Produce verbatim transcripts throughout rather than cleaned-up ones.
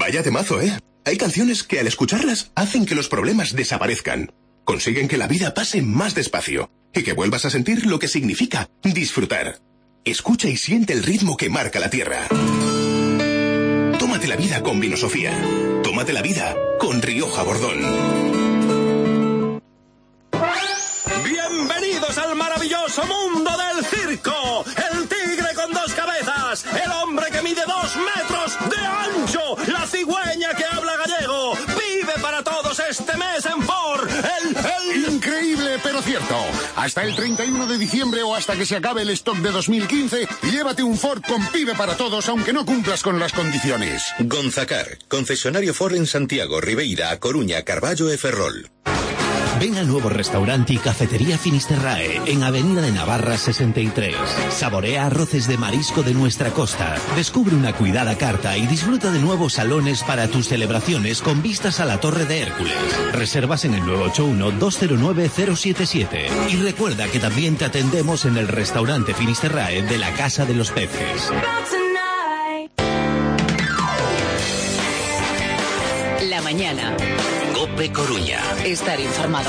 Vaya temazo, ¿eh? Hay canciones que al escucharlas hacen que los problemas desaparezcan. Consiguen que la vida pase más despacio y que vuelvas a sentir lo que significa disfrutar. Escucha y siente el ritmo que marca la tierra. Tómate la vida con Vino Sofía. Tómate la vida con Rioja Bordón. Bienvenidos al maravilloso mundo del circo. El tigre con dos cabezas. El hombre que mide dos metros de ancho. La cigüeña que habla gallego. Vive para todos este mes en Ford. El, el... Increíble, pero cierto. Hasta el treinta y uno de diciembre o hasta que se acabe el stock de dos mil quince, llévate un Ford con Pibe para todos, aunque no cumplas con las condiciones. Gonzacar, concesionario Ford en Santiago, Ribeira, A Coruña, Carballo e Ferrol. Ven al nuevo restaurante y cafetería Finisterrae, en Avenida de Navarra sesenta y tres. Saborea arroces de marisco de nuestra costa. Descubre una cuidada carta y disfruta de nuevos salones para tus celebraciones con vistas a la Torre de Hércules. Reservas en el nueve ocho uno, dos cero nueve, cero siete siete. Y recuerda que también te atendemos en el restaurante Finisterrae de la Casa de los Peces. La mañana. COPE Coruña. Estar informado.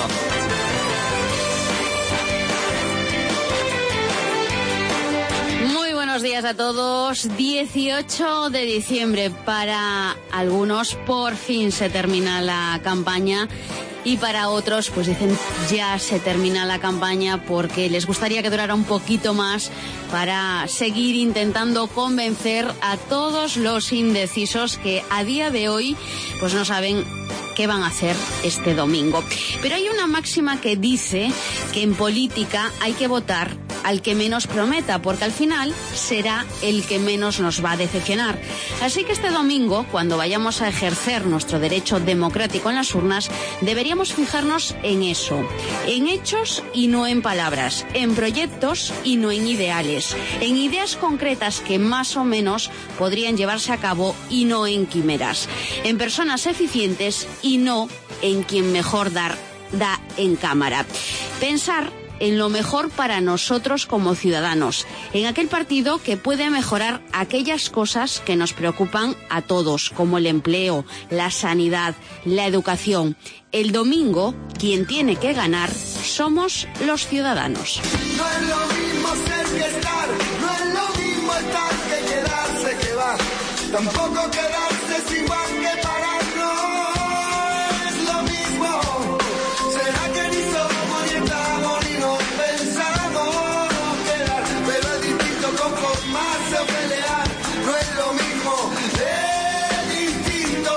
Muy buenos días a todos. dieciocho de diciembre. Para algunos por fin se termina la campaña. Y para otros, pues dicen, ya se termina la campaña porque les gustaría que durara un poquito más para seguir intentando convencer a todos los indecisos que a día de hoy pues no saben qué van a hacer este domingo. Pero hay una máxima que dice que en política hay que votar al que menos prometa, porque al final será el que menos nos va a decepcionar. Así que este domingo, cuando vayamos a ejercer nuestro derecho democrático en las urnas, deberíamos fijarnos en eso, en hechos y no en palabras, en proyectos y no en ideales, en ideas concretas que más o menos podrían llevarse a cabo y no en quimeras, en personas eficientes y no en quien mejor dar, da en cámara. Pensar en lo mejor para nosotros como ciudadanos, en aquel partido que puede mejorar aquellas cosas que nos preocupan a todos, como el empleo, la sanidad, la educación. El domingo, quien tiene que ganar somos los ciudadanos. No es lo mismo ser que estar, no es lo mismo estar que quedarse que va, tampoco quedarse sin más que parar, no es lo mismo. ¿Será que ni somos ni estamos ni nos pensamos quedar? Pero es distinto conformarse o pelear, no es lo mismo, es distinto.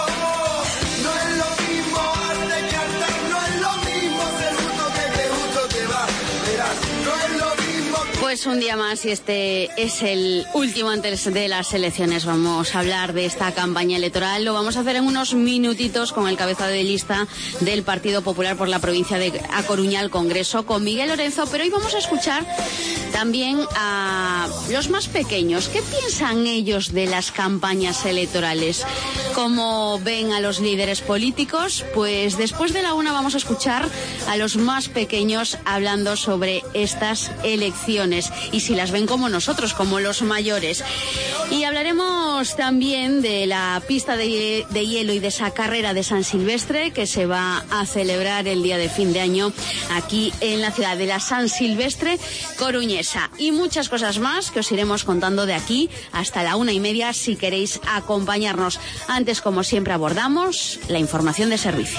No es lo mismo arte que artar, no es lo mismo ser justo que que justo te va, verás, no es lo mismo. Pues un día más y este es el último antes de las elecciones. Vamos a hablar de esta campaña electoral. Lo vamos a hacer en unos minutitos con el cabeza de lista del Partido Popular por la provincia de A Coruña al Congreso, con Miguel Lorenzo. Pero hoy vamos a escuchar también a los más pequeños. ¿Qué piensan ellos de las campañas electorales? ¿Cómo ven a los líderes políticos? Pues después de la una vamos a escuchar a los más pequeños hablando sobre estas elecciones y si las ven como nosotros, como los mayores. Y hablaremos también de la pista de, de hielo y de esa carrera de San Silvestre que se va a celebrar el día de fin de año aquí en la ciudad de la San Silvestre coruñesa. Y muchas cosas más que os iremos contando de aquí hasta la una y media si queréis acompañarnos. Antes, como siempre, abordamos la información de servicio.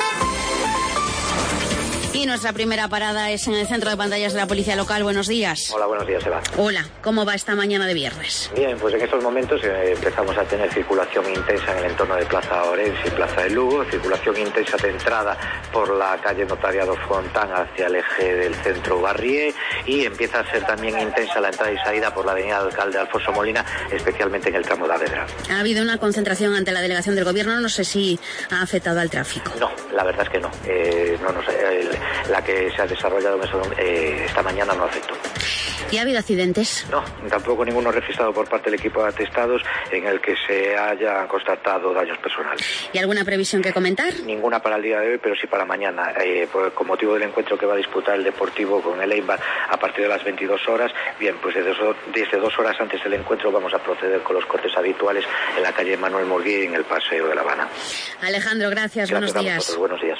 Y nuestra primera parada es en el centro de pantallas de la Policía Local. Buenos días. Hola, buenos días, Eva. Hola, ¿cómo va esta mañana de viernes? Bien, pues en estos momentos eh, empezamos a tener circulación intensa en el entorno de Plaza Orense y Plaza de Lugo, circulación intensa de entrada por la calle Notariado Fontán hacia el eje del centro Barrié, y empieza a ser también intensa la entrada y salida por la avenida Alcalde Alfonso Molina, especialmente en el tramo de Avedra. Ha habido una concentración ante la delegación del Gobierno, no sé si ha afectado al tráfico. No, la verdad es que no. Eh, no nos, eh, la que se ha desarrollado en eso, eh, esta mañana no afectó. ¿Y ha habido accidentes? No, tampoco ninguno registrado por parte del equipo de atestados en el que se hayan constatado daños personales. ¿Y alguna previsión que comentar? Ninguna para el día de hoy, pero sí para mañana, eh, pues, con motivo del encuentro que va a disputar el Deportivo con el Eibar a partir de las veintidós horas. Bien, pues desde, desde dos horas antes del encuentro vamos a proceder con los cortes habituales en la calle Manuel Morguí en el Paseo de La Habana. Alejandro, gracias, gracias buenos días. Vosotros, buenos días.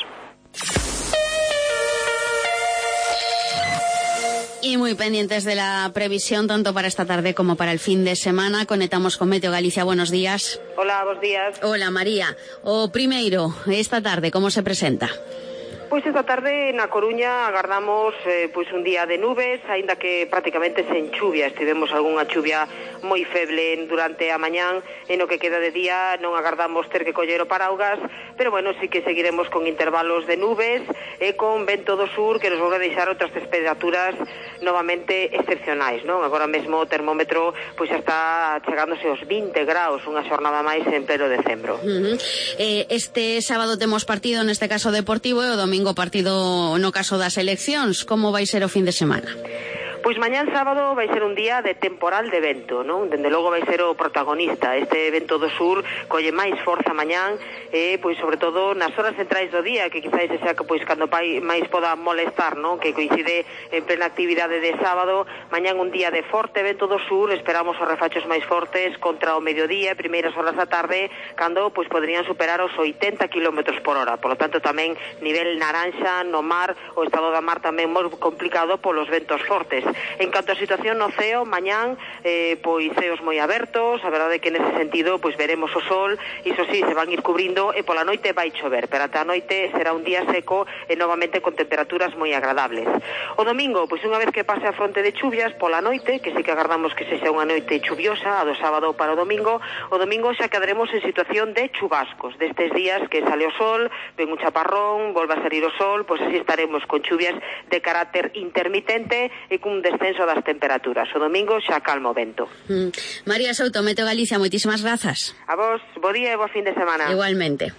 Y muy pendientes de la previsión, tanto para esta tarde como para el fin de semana. Conectamos con Meteo Galicia. Buenos días. Hola, buenos días. Hola, María. O primeiro, esta tarde, como se presenta? Pois esta tarde na Coruña agardamos eh, pois un día de nubes, aínda que prácticamente sen chuvia. Estivemos algunha chuvia moi feble durante a mañán, e no que queda de día non agardamos ter que coller o paraugas, pero bueno, sí que seguiremos con intervalos de nubes e con vento do sur que nos volve a deixar outras temperaturas novamente excepcionais, non? Agora mesmo o termómetro pois xa está chegándose aos vinte graus, unha xornada máis en pleno decembro. Uh-huh. eh, este sábado temos partido, neste caso deportivo, e o domingo partido no caso das eleccións. Como vai ser o fin de semana? Pois mañán sábado vai ser un día de temporal de vento, non? Dende logo vai ser o protagonista. Este vento do sur colle máis forza mañán, e pois sobre todo nas horas centrais do día, que quizás xa que pois cando pai máis poda molestar, non? Que coincide en plena actividade de sábado. Mañán un día de forte vento do sur, esperamos os refachos máis fortes contra o mediodía, primeiras horas da tarde, cando pois poderían superar os oitenta kilómetros por hora. Por lo tanto, tamén nivel naranxa no mar, o estado da mar tamén moi complicado polos ventos fortes. En canto á situación no ceo, mañán eh, pois ceos moi abertos. A verdade é que nese sentido pois veremos o sol, iso sí, se van ir cubrindo, e pola noite vai chover, pero ata a noite será un día seco e novamente con temperaturas moi agradables. O domingo, pois unha vez que pase a fronte de chuvias pola noite, que sí que agardamos que sexa unha noite chuviosa, a do sábado para o domingo, o domingo xa quedaremos en situación de chubascos, destes días que sale o sol, ven un chaparrón, volve a salir o sol, pois así estaremos con chuvias de carácter intermitente e cun descenso das temperaturas. O domingo xa calma o vento. Mm. María Souto, Meteo Galicia, moitísimas grazas. A vos, bo día e bo fin de semana. Igualmente.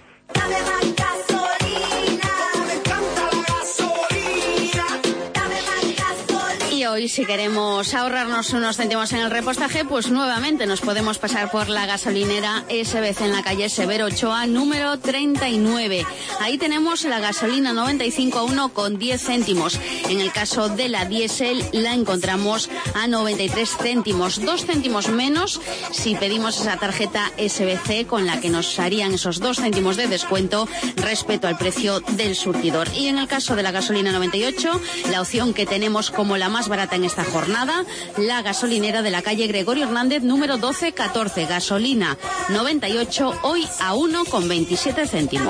Y hoy, si queremos ahorrarnos unos céntimos en el repostaje, pues nuevamente nos podemos pasar por la gasolinera S B C en la calle Severo Ochoa, número treinta y nueve. Ahí tenemos la gasolina noventa y cinco a uno con diez céntimos. En el caso de la diésel la encontramos a noventa y tres céntimos, dos céntimos menos si pedimos esa tarjeta S B C, con la que nos harían esos dos céntimos de descuento respecto al precio del surtidor. Y en el caso de la gasolina noventa y ocho, la opción que tenemos como la más barata en esta jornada, la gasolinera de la calle Gregorio Hernández, número doce catorce, gasolina noventa y ocho, hoy a uno con veintisiete céntimos.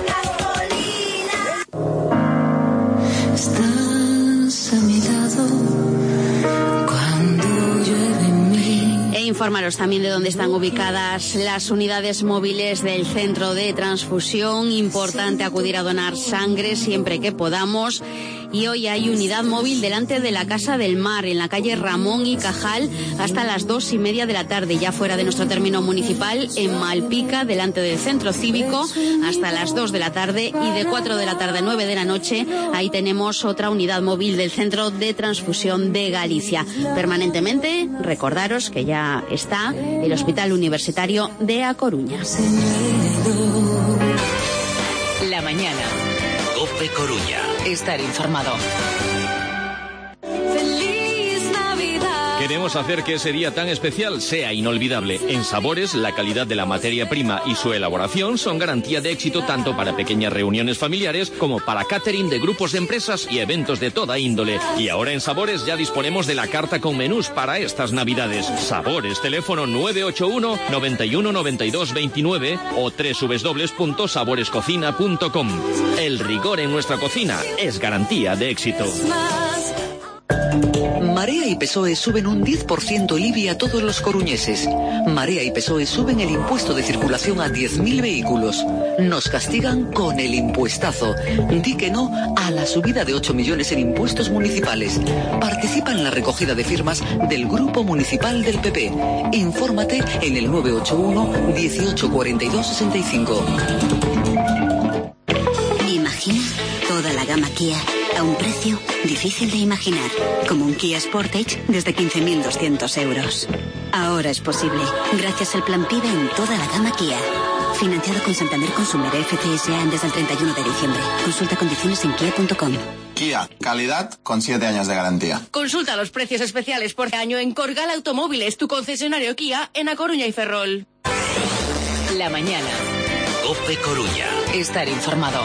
Estás a mi lado cuando llueve en mí. E informaros también de dónde están ubicadas las unidades móviles del centro de transfusión. Importante acudir a donar sangre siempre que podamos. Y hoy hay unidad móvil delante de la Casa del Mar, en la calle Ramón y Cajal, hasta las dos y media de la tarde, ya fuera de nuestro término municipal, en Malpica, delante del centro cívico, hasta las dos de la tarde, y de cuatro de la tarde a nueve de la noche, ahí tenemos otra unidad móvil del Centro de Transfusión de Galicia. Permanentemente, recordaros que ya está el Hospital Universitario de A Coruña. La mañana. COPE Coruña. Estar informado. Queremos hacer que ese día tan especial sea inolvidable. En Sabores, la calidad de la materia prima y su elaboración son garantía de éxito tanto para pequeñas reuniones familiares como para catering de grupos de empresas y eventos de toda índole. Y ahora en Sabores ya disponemos de la carta con menús para estas Navidades. Sabores, teléfono nueve ocho uno, noventa y uno, noventa y dos, veintinueve o doble u doble u doble u punto sabores cocina punto com. El rigor en nuestra cocina es garantía de éxito. Marea y P S O E suben un diez por ciento el I B I a todos los coruñeses. Marea y P S O E suben el impuesto de circulación a diez mil vehículos. Nos castigan con el impuestazo. Di que no a la subida de ocho millones en impuestos municipales. Participa en la recogida de firmas del Grupo Municipal del P P. Infórmate en el nueve ocho uno, dieciocho cuarenta y dos, sesenta y cinco. Imagina toda la la gama Kia a un precio difícil de imaginar, como un Kia Sportage desde quince mil doscientos euros. Ahora es posible, gracias al plan PIBE en toda la gama Kia. Financiado con Santander Consumer F C S A desde el treinta y uno de diciembre. Consulta condiciones en kia punto com. Kia, calidad con siete años de garantía. Consulta los precios especiales por año en Corgal Automóviles, tu concesionario Kia en A Coruña y Ferrol. La mañana. COPE Coruña. Estar informado.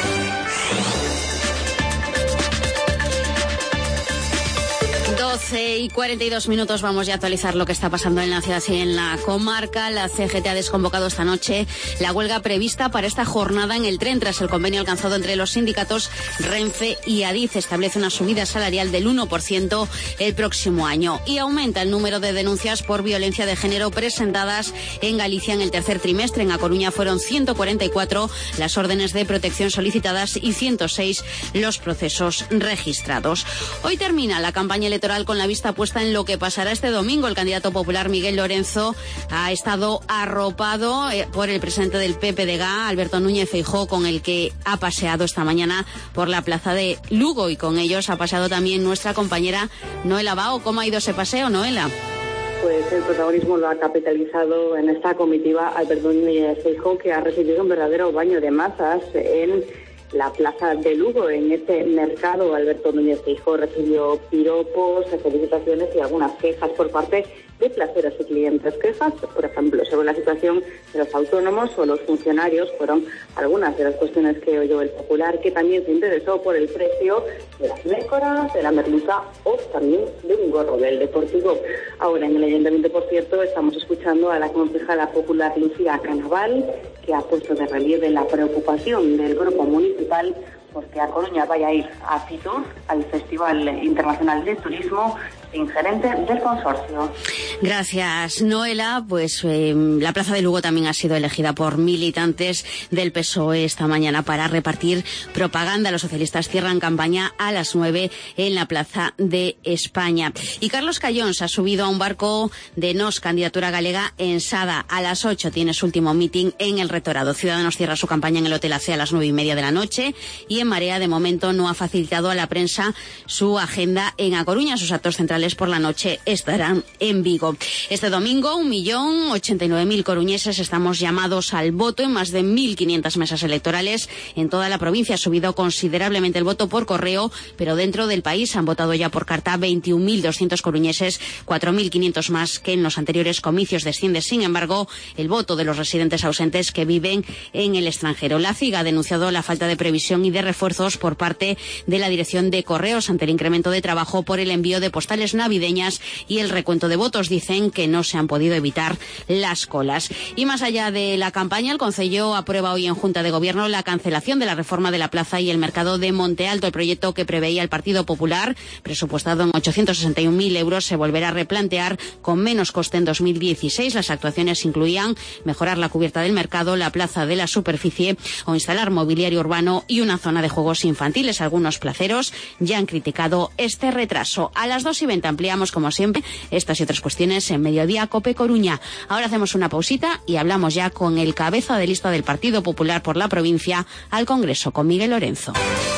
doce y cuarenta y dos minutos, vamos ya a actualizar lo que está pasando en la ciudad y en la comarca. La C G T ha desconvocado esta noche la huelga prevista para esta jornada en el tren tras el convenio alcanzado entre los sindicatos Renfe y Adif. Establece una subida salarial del uno por ciento el próximo año y aumenta el número de denuncias por violencia de género presentadas en Galicia en el tercer trimestre. En A Coruña fueron ciento cuarenta y cuatro las órdenes de protección solicitadas y ciento seis los procesos registrados. Hoy termina la campaña electoral con la vista puesta en lo que pasará este domingo. El candidato popular Miguel Lorenzo ha estado arropado por el presidente del P P D G A, Alberto Núñez Feijóo, con el que ha paseado esta mañana por la plaza de Lugo, y con ellos ha paseado también nuestra compañera Noela Bao. ¿Cómo ha ido ese paseo, Noela? Pues el protagonismo lo ha capitalizado en esta comitiva Alberto Núñez Feijóo, que ha recibido un verdadero baño de masas en la plaza de Lugo. En este mercado, Alberto Núñez Feijóo recibió piropos, felicitaciones y algunas quejas por parte de placeros y clientes. Quejas, por ejemplo, sobre la situación de los autónomos o los funcionarios, fueron algunas de las cuestiones que oyó el popular, que también se interesó por el precio de las nécoras, de la merluza o también de un gorro del Deportivo. Ahora, en el Ayuntamiento, por cierto, estamos escuchando a la concejala popular Lucía Canaval, que ha puesto de relieve la preocupación del grupo municipal porque A Coruña vaya a ir a Fitur, al Festival Internacional de Turismo, sin gerente del consorcio. Gracias, Noela. Pues eh, la plaza de Lugo también ha sido elegida por militantes del P S O E esta mañana para repartir propaganda. Los socialistas cierran campaña a las nueve en la Plaza de España. Y Carlos Callóns ha subido a un barco de Nos, candidatura galega, en Sada. A las ocho tiene su último mitin en el Rectorado. Ciudadanos cierra su campaña en el Hotel A C a las nueve y media de la noche. Y en Marea, de momento, no ha facilitado a la prensa su agenda en A Coruña. Sus actos centrales por la noche estarán en Vigo. Este domingo, un millón ochenta y nueve mil coruñeses estamos llamados al voto en más de mil quinientas mesas electorales en toda la provincia. Ha subido considerablemente el voto por correo, pero dentro del país han votado ya por carta veintiún mil doscientos coruñeses, cuatro mil quinientos más que en los anteriores comicios. Desciende, sin embargo, el voto de los residentes ausentes que viven en el extranjero. La C I G ha denunciado la falta de previsión y de refuerzos por parte de la Dirección de Correos ante el incremento de trabajo por el envío de postales navideñas y el recuento de votos. Dicen que no se han podido evitar las colas. Y más allá de la campaña, el Concello aprueba hoy en Junta de Gobierno la cancelación de la reforma de la plaza y el mercado de Monte Alto. El proyecto que preveía el Partido Popular, presupuestado en ochocientos sesenta y un mil euros, se volverá a replantear con menos coste en dos mil dieciséis. Las actuaciones incluían mejorar la cubierta del mercado, la plaza de la superficie o instalar mobiliario urbano y una zona de juegos infantiles. Algunos placeros ya han criticado este retraso. A las dos y veinte ampliamos, como siempre, estas y otras cuestiones en Mediodía COPE Coruña. Ahora hacemos una pausita y hablamos ya con el cabeza de lista del Partido Popular por la provincia al Congreso, con Miguel Lorenzo.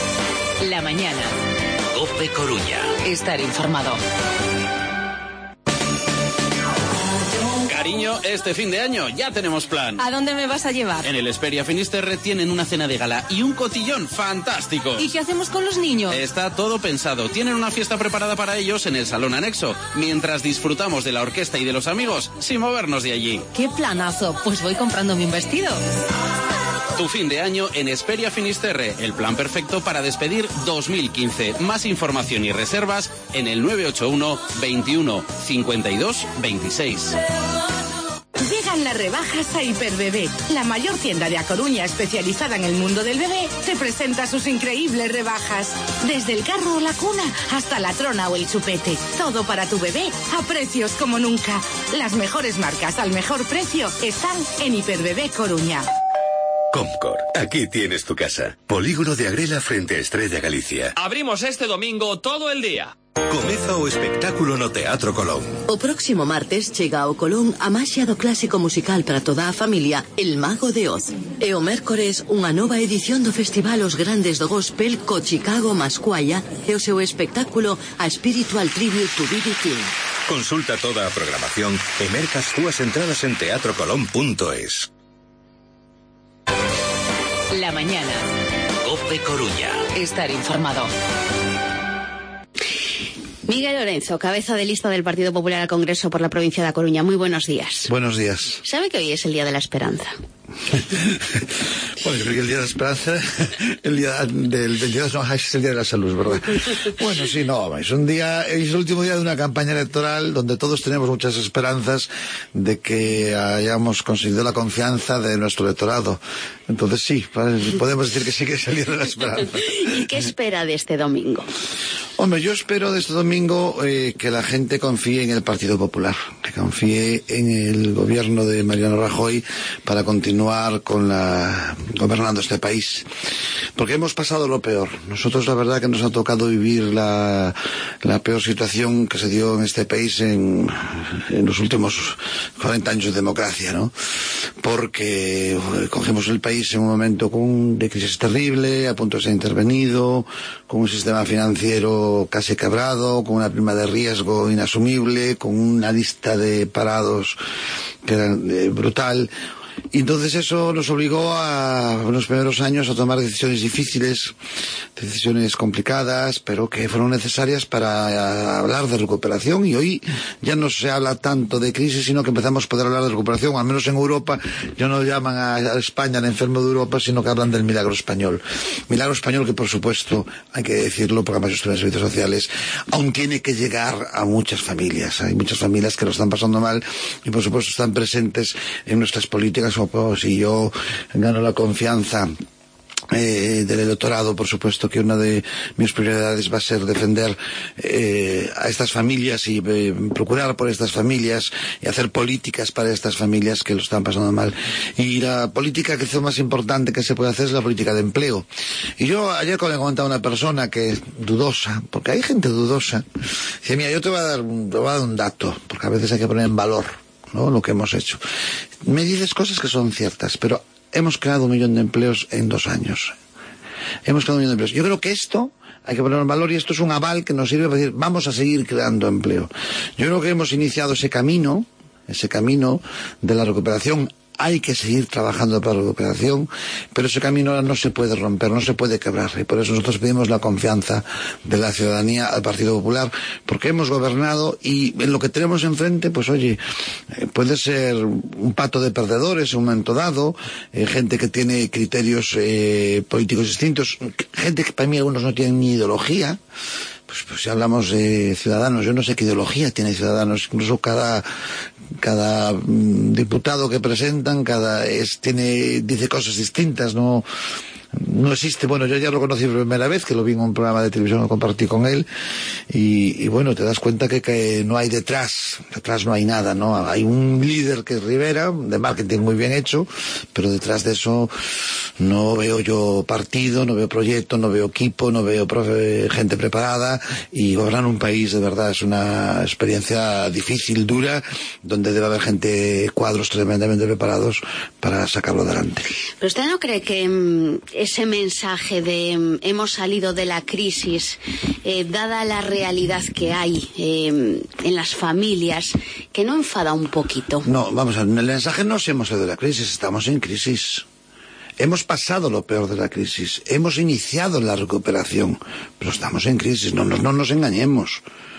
La mañana. COPE Coruña. Estar informado. Cariño, este fin de año ya tenemos plan. ¿A dónde me vas a llevar? En el Esperia Finisterre tienen una cena de gala y un cotillón fantástico. ¿Y qué hacemos con los niños? Está todo pensado. Tienen una fiesta preparada para ellos en el salón anexo, mientras disfrutamos de la orquesta y de los amigos sin movernos de allí. ¡Qué planazo! Pues voy comprándome un vestido. Tu fin de año en Esperia Finisterre, el plan perfecto para despedir dos mil quince. Más información y reservas en el nueve ocho uno, veintiuno, cincuenta y dos, veintiséis. Llegan las rebajas a Hiperbebé. La mayor tienda de A Coruña especializada en el mundo del bebé te presenta sus increíbles rebajas. Desde el carro o la cuna hasta la trona o el chupete. Todo para tu bebé a precios como nunca. Las mejores marcas al mejor precio están en Hiperbebé Coruña. Comcor, aquí tienes tu casa. Polígono de Agrela frente a Estrella Galicia. Abrimos este domingo todo el día. Comeza o espectáculo no Teatro Colón. O próximo martes chega ao Colón a maxia do clásico musical para toda a familia El Mago de Oz. E o mércores unha nova edición do Festival Os Grandes do Gospel co Chicago Masquaya e o seu espectáculo A Spiritual Tribute to B B King. Consulta toda a programación e mercas túas entradas en teatro colón punto es. La mañana. COPE Coruña. Estar informado. Miguel Lorenzo, cabeza de lista del Partido Popular al Congreso por la provincia de A Coruña. Muy buenos días. Buenos días. ¿Sabe que hoy es el Día de la Esperanza? Bueno, yo creo que el Día de la Esperanza, el día del veintidós, no, es el Día de la Salud, ¿verdad? Bueno, sí, no, es un día, es el último día de una campaña electoral donde todos tenemos muchas esperanzas de que hayamos conseguido la confianza de nuestro electorado. Entonces sí, podemos decir que sí que es el Día de la Esperanza. ¿Y qué espera de este domingo? Hombre, yo espero de este domingo eh, que la gente confíe en el Partido Popular, que confíe en el gobierno de Mariano Rajoy para continuar con la gobernando este país. Porque hemos pasado lo peor. Nosotros la verdad que nos ha tocado vivir la, la peor situación que se dio en este país en, en los últimos cuarenta años de democracia, ¿no? Porque eh, cogemos el país en un momento con de crisis terrible, a punto de ser intervenido, con un sistema financiero casi quebrado, con una prima de riesgo inasumible, con una lista de parados que era eh, brutal. Y entonces eso nos obligó a, en los primeros años, a tomar decisiones difíciles, decisiones complicadas, pero que fueron necesarias para hablar de recuperación. Y hoy ya no se habla tanto de crisis, sino que empezamos a poder hablar de recuperación. Al menos en Europa ya no llaman a España el enfermo de Europa, sino que hablan del milagro español. Milagro español que, por supuesto, hay que decirlo, porque además yo estuve en servicios sociales, aún tiene que llegar a muchas familias. Hay muchas familias que lo están pasando mal y, por supuesto, están presentes en nuestras políticas. O si yo gano la confianza eh, del electorado, por supuesto que una de mis prioridades va a ser defender eh, a estas familias y eh, procurar por estas familias y hacer políticas para estas familias que lo están pasando mal. Y la política que es lo más importante que se puede hacer es la política de empleo. Y yo ayer cuando le comentaba a una persona que es dudosa, porque hay gente dudosa, dice, mira, yo te voy a dar, te voy a dar un dato, porque a veces hay que poner en valor, ¿no?, lo que hemos hecho. Me dices cosas que son ciertas, pero hemos creado un millón de empleos en dos años. Hemos creado un millón de empleos. Yo creo que esto hay que ponerlo en valor y esto es un aval que nos sirve para decir, vamos a seguir creando empleo. Yo creo que hemos iniciado ese camino, ese camino de la recuperación. Hay que seguir trabajando para la recuperación, pero ese camino no se puede romper, no se puede quebrar. Y por eso nosotros pedimos la confianza de la ciudadanía al Partido Popular, porque hemos gobernado y en lo que tenemos enfrente, pues oye, eh, puede ser un pato de perdedores en un momento dado, eh, gente que tiene criterios eh, políticos distintos, gente que para mí algunos no tienen ni ideología. Pues, pues si hablamos de Ciudadanos, yo no sé qué ideología tiene Ciudadanos, incluso cada cada mm, diputado que presentan, cada es, tiene dice cosas distintas, no no existe. Bueno, yo ya lo conocí por primera vez, que lo vi en un programa de televisión, lo compartí con él, y, y bueno, te das cuenta que, que no hay detrás, detrás no hay nada, ¿no? Hay un líder que es Rivera, de marketing muy bien hecho, pero detrás de eso no veo yo partido, no veo proyecto, no veo equipo, no veo profe, gente preparada, y gobernar un país de verdad es una experiencia difícil, dura, donde debe haber gente, cuadros tremendamente preparados para sacarlo adelante. ¿Pero usted no cree que mmm, ese mensaje de mmm, hemos salido de la crisis, eh, dada la realidad que hay eh, en las familias, que no enfada un poquito? No, vamos a ver, el mensaje no es hemos salido de la crisis, estamos en crisis. Hemos pasado lo peor de la crisis, hemos iniciado la recuperación, pero estamos en crisis, no, no, no nos engañemos.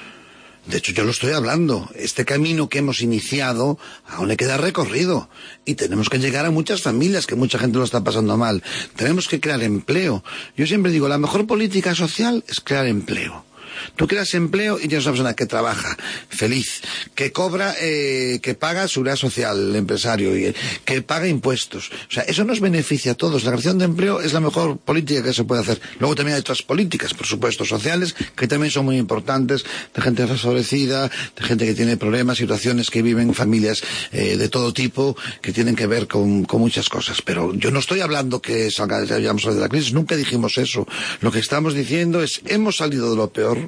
De hecho, yo lo estoy hablando. Este camino que hemos iniciado aún le queda recorrido. Y tenemos que llegar a muchas familias, que mucha gente lo está pasando mal. Tenemos que crear empleo. Yo siempre digo, la mejor política social es crear empleo. Tú creas empleo y tienes una persona que trabaja, feliz, que cobra, eh, que paga seguridad social, el empresario, y que paga impuestos. O sea, eso nos beneficia a todos. La creación de empleo es la mejor política que se puede hacer. Luego también hay otras políticas, por supuesto, sociales, que también son muy importantes, de gente desfavorecida, de gente que tiene problemas, situaciones, que viven familias eh, de todo tipo, que tienen que ver con, con muchas cosas. Pero yo no estoy hablando que salgamos de la crisis, nunca dijimos eso. Lo que estamos diciendo es, hemos salido de lo peor,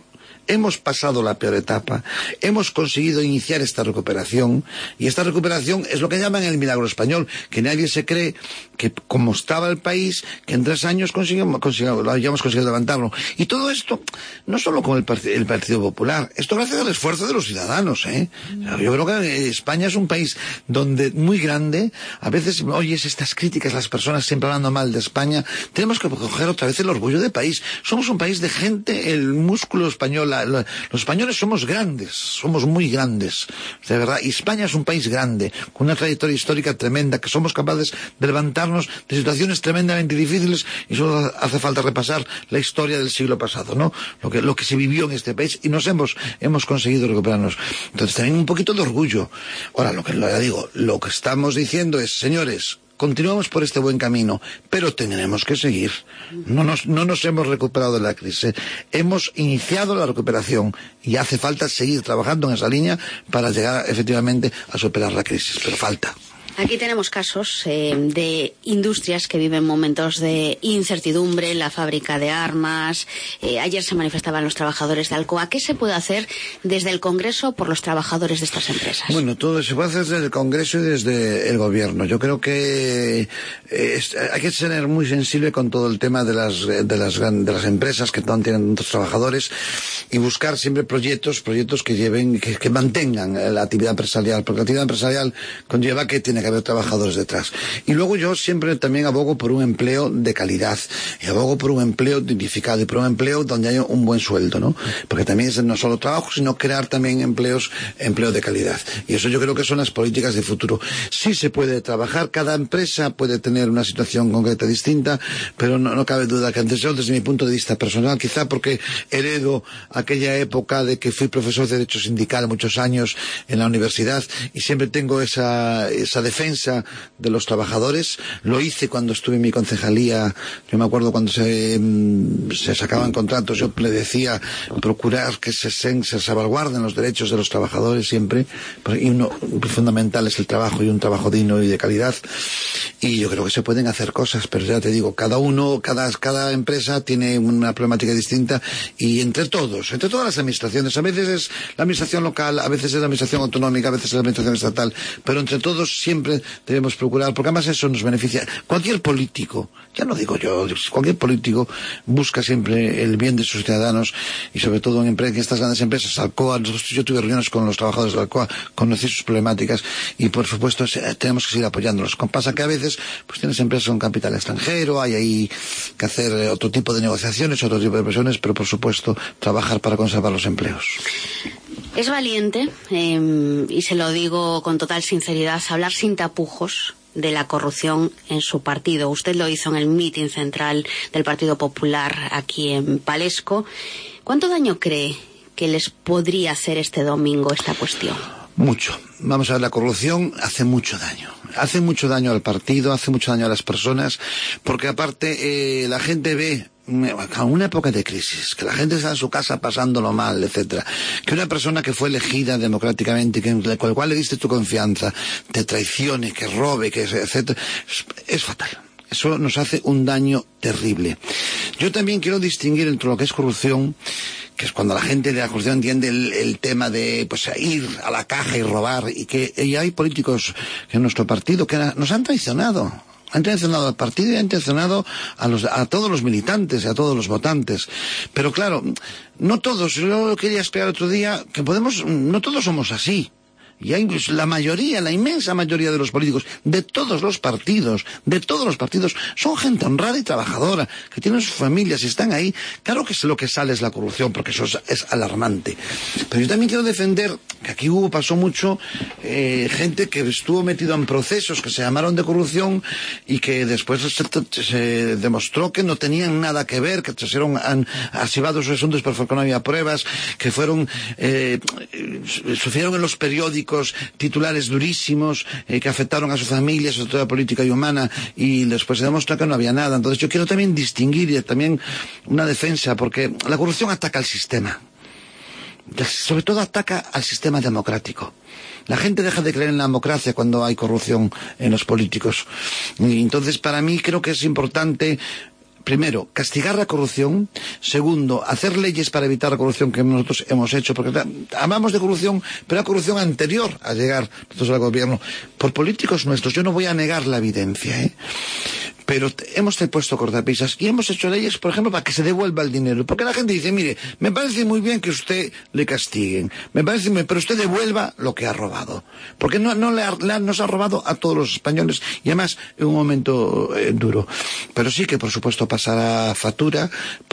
hemos pasado la peor etapa, hemos conseguido iniciar esta recuperación, y esta recuperación es lo que llaman el milagro español, que nadie se cree que como estaba el país, que en tres años conseguimos, conseguimos, lo hayamos conseguido levantarlo. Y todo esto, no solo con el, part el Partido Popular, esto gracias al esfuerzo de los ciudadanos, ¿eh? Yo creo que España es un país donde muy grande, a veces oyes estas críticas, las personas siempre hablando mal de España, tenemos que coger otra vez el orgullo del país. Somos un país de gente, el músculo español, la, la, los españoles somos grandes, somos muy grandes, de verdad, y España es un país grande, con una trayectoria histórica tremenda, que somos capaces de levantar de situaciones tremendamente difíciles, y solo hace falta repasar la historia del siglo pasado, ¿no? Lo que, lo que se vivió en este país, y nos hemos, hemos conseguido recuperarnos. Entonces, también un poquito de orgullo. Ahora, lo que lo digo, lo que estamos diciendo es, señores, continuamos por este buen camino, pero tendremos que seguir. No nos, no nos hemos recuperado de la crisis. Hemos iniciado la recuperación y hace falta seguir trabajando en esa línea para llegar efectivamente a superar la crisis, pero falta. Aquí tenemos casos eh, de industrias que viven momentos de incertidumbre, la fábrica de armas. Eh, ayer se manifestaban los trabajadores de Alcoa. ¿Qué se puede hacer desde el Congreso por los trabajadores de estas empresas? Bueno, todo se puede hacer desde el Congreso y desde el Gobierno. Yo creo que eh, hay que ser muy sensible con todo el tema de las, de las, de las empresas que no tienen tantos trabajadores, y buscar siempre proyectos, proyectos que lleven, que, que mantengan la actividad empresarial, porque la actividad empresarial conlleva que tiene que haber trabajadores detrás. Y luego yo siempre también abogo por un empleo de calidad, y abogo por un empleo dignificado, y por un empleo donde haya un buen sueldo, ¿no? Porque también es no solo trabajo, sino crear también empleos, empleo de calidad. Y eso yo creo que son las políticas de futuro. Sí se puede trabajar, cada empresa puede tener una situación concreta distinta, pero no, no cabe duda que antes yo, desde mi punto de vista personal, quizá porque heredo aquella época de que fui profesor de Derecho Sindical muchos años en la universidad, y siempre tengo esa, esa defensa de los trabajadores. Lo hice cuando estuve en mi concejalía. Yo me acuerdo cuando se, se sacaban contratos, yo le decía procurar que se, se salvaguarden los derechos de los trabajadores siempre, y uno fundamental es el trabajo, y un trabajo digno y de calidad. Y yo creo que se pueden hacer cosas, pero ya te digo, cada uno, cada, cada empresa tiene una problemática distinta, y entre todos, entre todas las administraciones, a veces es la administración local, a veces es la administración autonómica, a veces es la administración estatal, pero entre todos siempre debemos procurar, porque además eso nos beneficia. Cualquier político, ya no digo yo, cualquier político busca siempre el bien de sus ciudadanos, y sobre todo en, en estas grandes empresas. Alcoa, nosotros, yo tuve reuniones con los trabajadores de Alcoa, conocí sus problemáticas, y por supuesto tenemos que seguir apoyándolos. Pasa que a veces pues tienes empresas con capital extranjero, hay ahí que hacer otro tipo de negociaciones, otro tipo de presiones, pero por supuesto trabajar para conservar los empleos. Es valiente, eh, y se lo digo con total sinceridad, hablar sin tapujos de la corrupción en su partido. Usted lo hizo en el mitin central del Partido Popular aquí en Palesco. ¿Cuánto daño cree que les podría hacer este domingo esta cuestión? Mucho. Vamos a ver, la corrupción hace mucho daño. Hace mucho daño al partido, hace mucho daño a las personas, porque aparte eh, la gente ve a una época de crisis, que la gente está en su casa pasándolo mal, etcétera, que una persona que fue elegida democráticamente, que, con la cual le diste tu confianza, te traicione, que robe, que etcétera, es, es fatal. Eso nos hace un daño terrible. Yo también quiero distinguir entre lo que es corrupción, que es cuando la gente de la corrupción entiende el, el tema de pues ir a la caja y robar, y que y hay políticos en nuestro partido que nos han traicionado. Han traicionado al partido y han traicionado a, los, a todos los militantes y a todos los votantes. Pero claro, no todos, yo quería explicar otro día que podemos, no todos somos así. Y hay la mayoría, la inmensa mayoría de los políticos, de todos los partidos, de todos los partidos, son gente honrada y trabajadora, que tienen sus familias y están ahí. Claro que lo que sale es la corrupción, porque eso es, es alarmante. Pero yo también quiero defender, que aquí hubo, pasó mucho, eh, gente que estuvo metida en procesos que se llamaron de corrupción, y que después se, se demostró que no tenían nada que ver, que se fueron archivados sus asuntos porque no había pruebas, que fueron, eh, sufrieron en los periódicos titulares durísimos eh, que afectaron a sus familias, a su toda política y humana, y después se demostró que no había nada. Entonces yo quiero también distinguir, y también una defensa, porque la corrupción ataca al sistema, sobre todo ataca al sistema democrático. La gente deja de creer en la democracia cuando hay corrupción en los políticos, y entonces para mí creo que es importante primero, castigar la corrupción. Segundo, hacer leyes para evitar la corrupción que nosotros hemos hecho, porque hablamos de corrupción, pero la corrupción anterior a llegar nosotros al gobierno, por políticos nuestros. Yo no voy a negar la evidencia, ¿eh? Pero hemos puesto cortapisas y hemos hecho leyes, por ejemplo, para que se devuelva el dinero. Porque la gente dice, mire, me parece muy bien que usted le castiguen, me parece muy bien, pero usted devuelva lo que ha robado. Porque no, no le ha, le ha, nos ha robado a todos los españoles, y además en un momento eh, duro. Pero sí que, por supuesto, pasará factura,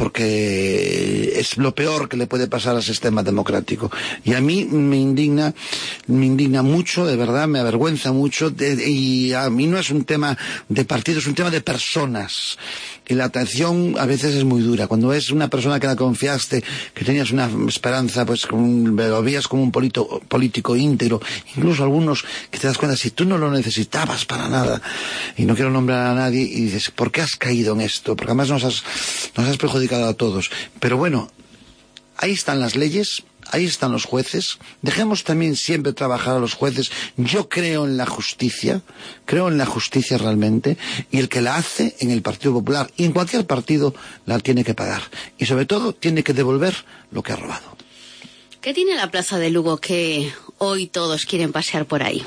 porque es lo peor que le puede pasar al sistema democrático. Y a mí me indigna, me indigna mucho, de verdad, me avergüenza mucho, de, y a mí no es un tema de partido, es un tema de personas. Y la atención a veces es muy dura. Cuando es una persona que la confiaste, que tenías una esperanza, pues como, lo veías como un polito, político íntegro, incluso algunos que te das cuenta si tú no lo necesitabas para nada, y no quiero nombrar a nadie, y dices, ¿por qué has caído en esto? Porque además nos has, nos has perjudicado a todos. Pero bueno, ahí están las leyes. Ahí están los jueces. Dejemos también siempre trabajar a los jueces. Yo creo en la justicia, creo en la justicia realmente, y el que la hace en el Partido Popular y en cualquier partido la tiene que pagar. Y sobre todo tiene que devolver lo que ha robado. ¿Qué tiene la Plaza de Lugo que hoy todos quieren pasear por ahí?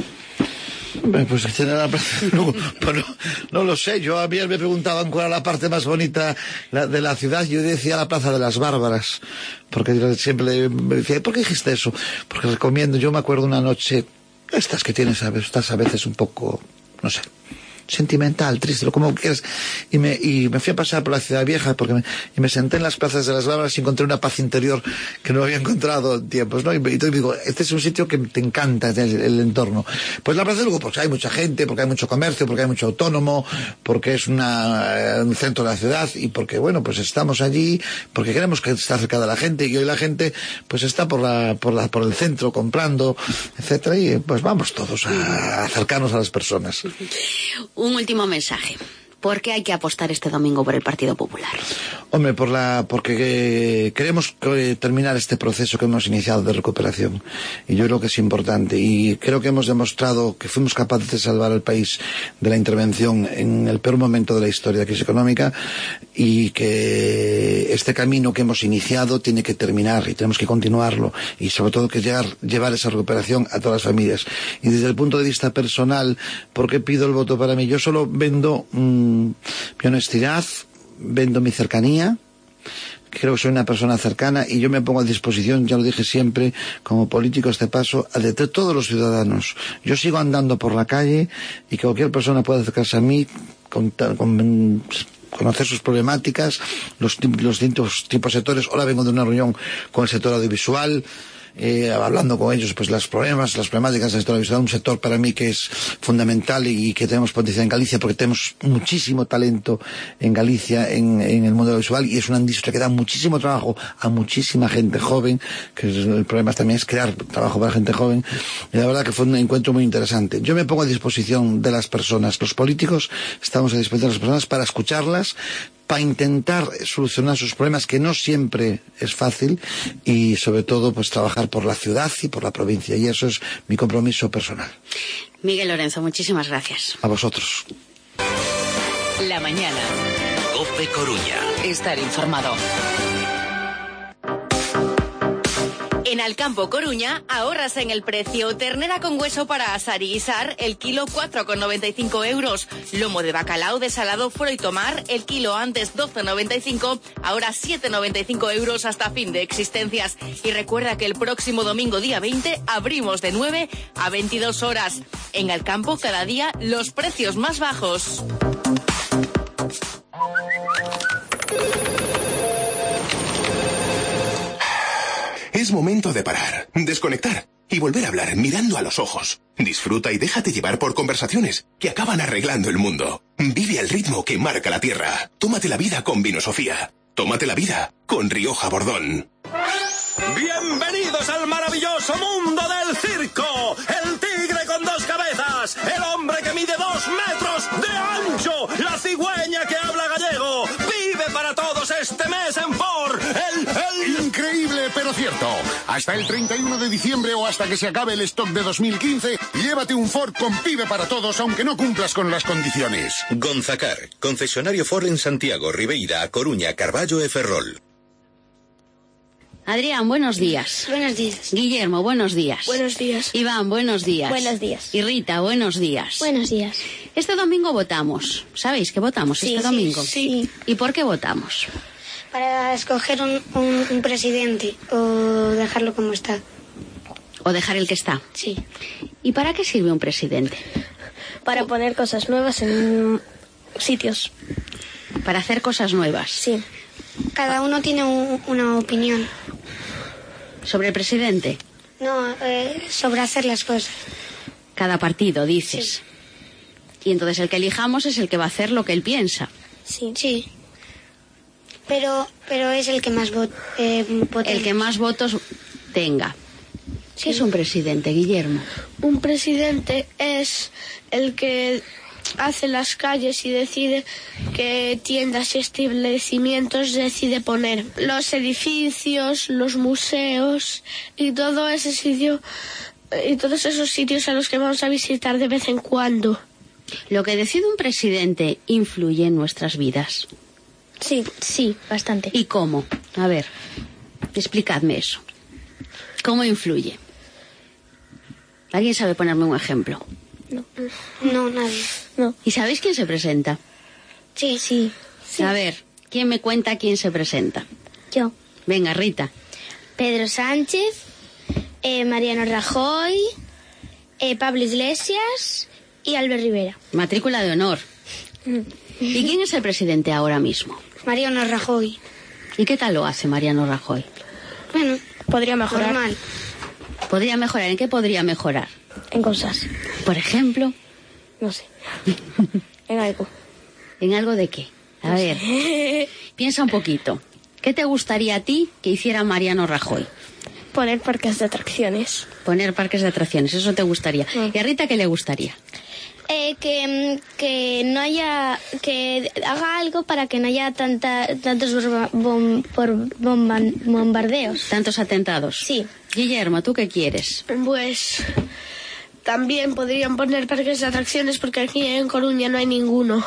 Pues tiene la plaza de Lugo, pero no lo sé. Yo ayer me preguntaban cuál era la parte más bonita de la ciudad, yo decía la Plaza de las Bárbaras, porque siempre me decía, ¿por qué dijiste eso? Porque recomiendo, yo me acuerdo una noche, estas que tienes, estás a veces un poco, no sé, sentimental, triste, lo como quieras, y me, y me fui a pasar por la ciudad vieja, porque me, y me senté en las plazas de las Bárbaras y encontré una paz interior que no había encontrado en tiempos, ¿no? Y, y te digo, este es un sitio que te encanta, el, el entorno. Pues la Plaza de Lugo, porque hay mucha gente, porque hay mucho comercio, porque hay mucho autónomo, porque es una, un centro de la ciudad, y porque, bueno, pues estamos allí, porque queremos que esté cerca de la gente, y hoy la gente, pues está por la, por la, por el centro comprando, etcétera, y pues vamos todos a, a acercarnos a las personas. Un último mensaje. ¿Por qué hay que apostar este domingo por el Partido Popular? Hombre, por la, porque eh, queremos eh, terminar este proceso que hemos iniciado de recuperación. Y yo creo que es importante. Y creo que hemos demostrado que fuimos capaces de salvar al país de la intervención en el peor momento de la historia de la crisis económica, y que este camino que hemos iniciado tiene que terminar y tenemos que continuarlo. Y sobre todo que llegar, llevar esa recuperación a todas las familias. Y desde el punto de vista personal, ¿por qué pido el voto para mí? Yo solo vendo mmm, mi honestidad, vendo mi cercanía. Creo que soy una persona cercana y yo me pongo a disposición, ya lo dije siempre, como político a este paso, de todos los ciudadanos. Yo sigo andando por la calle y que cualquier persona pueda acercarse a mí, con, con, conocer sus problemáticas, los, los distintos tipos de sectores. Ahora vengo de una reunión con el sector audiovisual, Eh, hablando con ellos, pues los problemas, las problemáticas del sector audiovisual, un sector para mí que es fundamental y que tenemos potencial en Galicia, porque tenemos muchísimo talento en Galicia en, en el mundo audiovisual, y es una industria que da muchísimo trabajo a muchísima gente joven, que es, el problema también es crear trabajo para gente joven, y la verdad que fue un encuentro muy interesante. Yo me pongo a disposición de las personas, los políticos estamos a disposición de las personas para escucharlas, para intentar solucionar sus problemas, que no siempre es fácil, y sobre todo pues trabajar por la ciudad y por la provincia, y eso es mi compromiso personal. Miguel Lorenzo, muchísimas gracias. A vosotros. La mañana. COPE Coruña. Estar informado. En Alcampo Coruña ahorras en el precio. Ternera con hueso para asar y guisar, el kilo cuatro con noventa y cinco euros. Lomo de bacalao desalado Frito Mar, el kilo antes doce noventa y cinco, ahora siete noventa y cinco euros hasta fin de existencias. Y recuerda que el próximo domingo día veinte abrimos de nueve a veintidós horas. En Alcampo cada día los precios más bajos. Es momento de parar, desconectar y volver a hablar mirando a los ojos. Disfruta y déjate llevar por conversaciones que acaban arreglando el mundo. Vive al ritmo que marca la tierra. Tómate la vida con Vino Sofía. Tómate la vida con Rioja Bordón. Bienvenidos al maravilloso mundo del circo. El tigre con dos cabezas. El hombre que mide dos metros de ancho. La cigüeña que habla gallego. Vive para todos este mes en Ford. El, el... Increíble, pero cierto. Hasta el treinta y uno de diciembre o hasta que se acabe el stock de dos mil quince, llévate un Ford con PIBE para todos, aunque no cumplas con las condiciones. Gonzacar, concesionario Ford en Santiago, Ribeira, A Coruña, Carballo e Ferrol. Adrián, buenos días. Buenos días. Guillermo, buenos días. Buenos días. Iván, buenos días. Buenos días. Y Rita, buenos días. Buenos días. Este domingo votamos. ¿Sabéis que votamos Sí, este sí, domingo? sí. ¿Y por qué votamos? Para escoger un, un, un presidente o dejarlo como está. ¿O dejar el que está? Sí. ¿Y para qué sirve un presidente? Para poner cosas nuevas en sitios. Para hacer cosas nuevas. Sí. Cada uno tiene un, una opinión. ¿Sobre el presidente? No, eh, sobre hacer las cosas. Cada partido, dices. Sí. Y entonces el que elijamos es el que va a hacer lo que él piensa. Sí. Sí. Pero, pero es el que más vot, eh, vota. El que más votos tenga. ¿Qué es un presidente, Guillermo? Un presidente es el que hace las calles y decide qué tiendas y establecimientos decide poner. Los edificios, los museos y todo ese sitio y todos esos sitios a los que vamos a visitar de vez en cuando. Lo que decide un presidente influye en nuestras vidas. Sí, sí, bastante. ¿Y cómo? A ver, explicadme eso. ¿Cómo influye? ¿Alguien sabe ponerme un ejemplo? No, no, nadie. No. ¿Y sabéis quién se presenta? Sí, sí. sí. A ver, ¿quién me cuenta quién se presenta? Yo. Venga, Rita. Pedro Sánchez, eh, Mariano Rajoy, eh, Pablo Iglesias y Albert Rivera. Matrícula de honor. Mm. ¿Y quién es el presidente ahora mismo? Mariano Rajoy. ¿Y qué tal lo hace Mariano Rajoy? Bueno, podría mejorar. Normal. ¿Podría mejorar? ¿En qué podría mejorar? En cosas. Por ejemplo. No sé. En algo. ¿En algo de qué? A no ver, sé. Piensa un poquito. ¿Qué te gustaría a ti que hiciera Mariano Rajoy? Poner parques de atracciones. Poner parques de atracciones, eso te gustaría. Mm. ¿Y a Rita qué le gustaría? Eh, que, que no haya, que haga algo para que no haya tanta, tantos bom, por bomban, bombardeos. ¿Tantos atentados? Sí. Guillermo, ¿tú qué quieres? Pues también podrían poner parques de atracciones porque aquí en Coruña no hay ninguno.